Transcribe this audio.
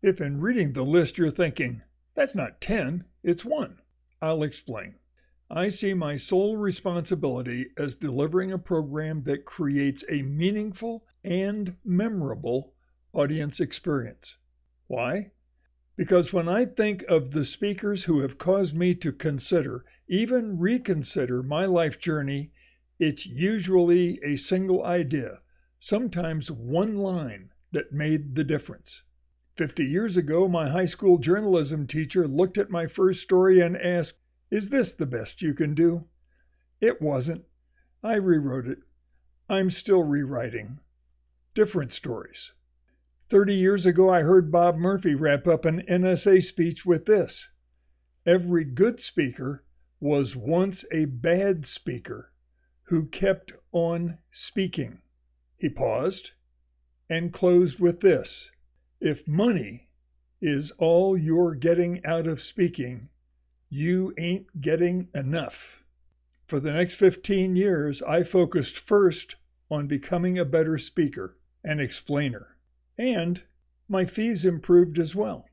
If in reading the list you're thinking, that's not 10, it's 1, I'll explain. I see my sole responsibility as delivering a program that creates a meaningful and memorable audience experience. Why? Because when I think of the speakers who have caused me to consider, even reconsider my life journey, it's usually a single idea, sometimes one line, that made the difference. 50 years ago, my high school journalism teacher looked at my first story and asked, "Is this the best you can do?" It wasn't. I rewrote it. I'm still rewriting. Different stories. 30 years ago, I heard Bob Murphy wrap up an NSA speech with this: "Every good speaker was once a bad speaker who kept on speaking." He paused and closed with this: "If money is all you're getting out of speaking, you ain't getting enough." For the next 15 years, I focused first on becoming a better speaker and explainer. And my fees improved as well.